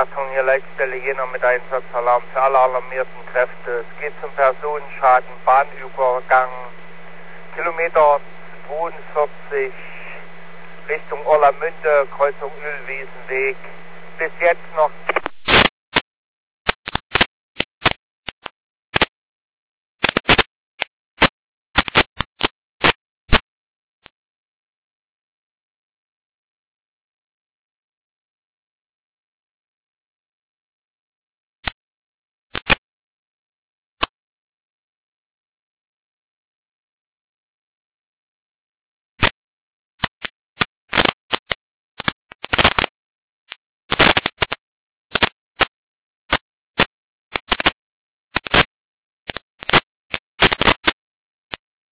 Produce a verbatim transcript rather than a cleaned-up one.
Achtung, hier Leitstelle Jena mit Einsatzalarm für alle alarmierten Kräfte. Es geht zum Personenschaden, Bahnübergang, Kilometer zweiundvierzig Richtung Orlamünde, Kreuzung Ölwiesenweg. Bis jetzt noch